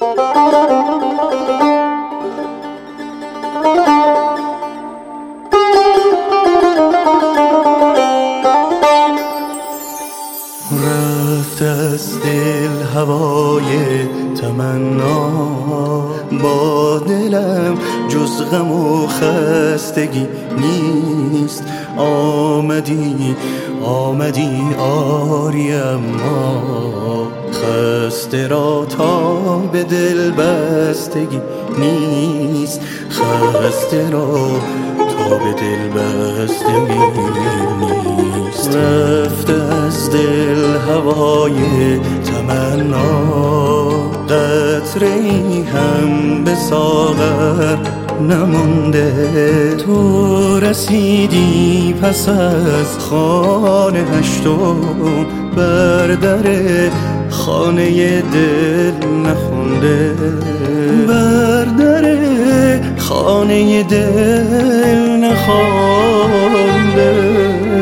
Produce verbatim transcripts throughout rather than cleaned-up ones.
رفت از دل هوای تمنا، با دلم جز غم و خستگی نیست. آمدی آمدی آری، اما خسته را تا به دل بستگی نیست. خسته را تا به دل بستگی نیست. رفت از دل هوای تمنا، قطره‌ای هم به ساغر نمانده. تو رسیدی پس از خانه هشتم، بر در خانه دل نخونده. بر در خانه دل نخونده.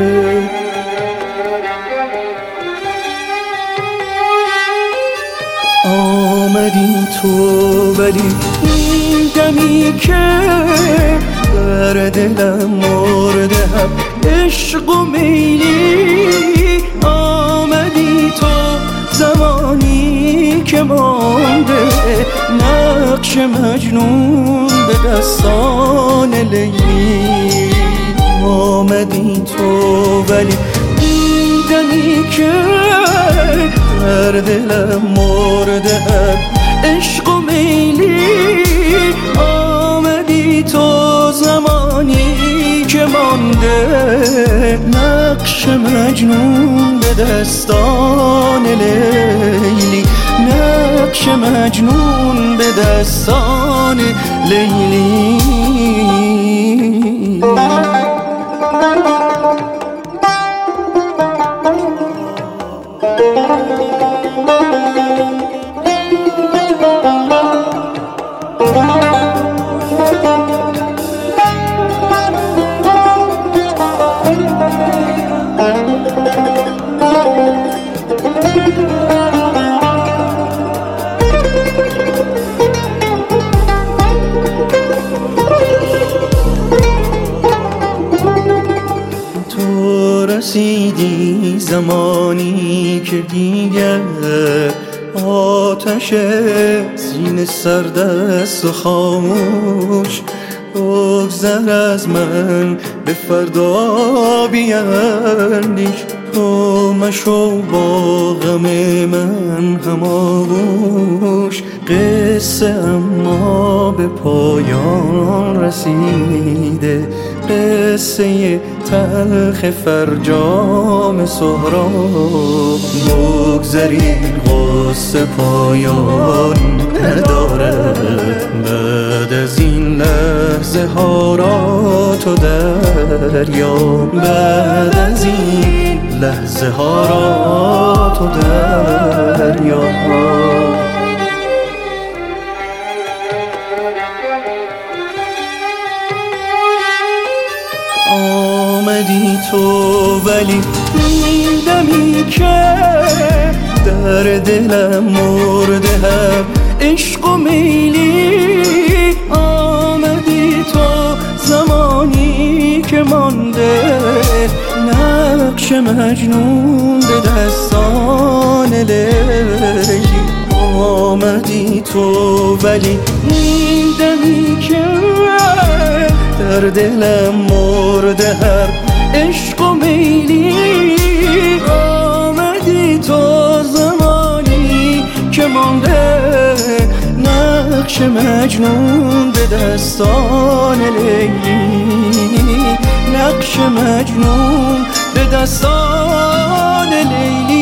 آمدی تو ولی این دمی که بر دلم مرده هم عشق و میلی. آمدی تو زمانی که مانده نقش مجنون به دستان لیلی. آمدی تو ولی این دمی که بر دلم مرده هم عشق و میلی. آمدی تو زمانی که مانده نقش مجنون به دستان لیلی. نقش مجنون به دستان لیلی. تو رسیدی زمانی که دیگر آتش سینه سرد است و خاموش. بگذر از من به فردا بیندیش. تو مشو با غم من هماغوش. قصه اما به پایان رسیده. قصه تلخ فرجام سهراب. بگذری قصه پایان ندارد. بعد از این لحظه ها را تو دریاب. بعد از این لحظه ها را تو دریاب. آمدی تو ولی این دمی که در دلم مرده هم عشق و میلی. آمدی تو زمانی که مانده نقش مجنون به دستان لیلی. آمدی تو ولی این دمی که در دلم مرده هر عشق و میلی. آمدی تو زمانی که مانده نقش مجنون به دستان لیلی. نقش مجنون به دستان لیلی.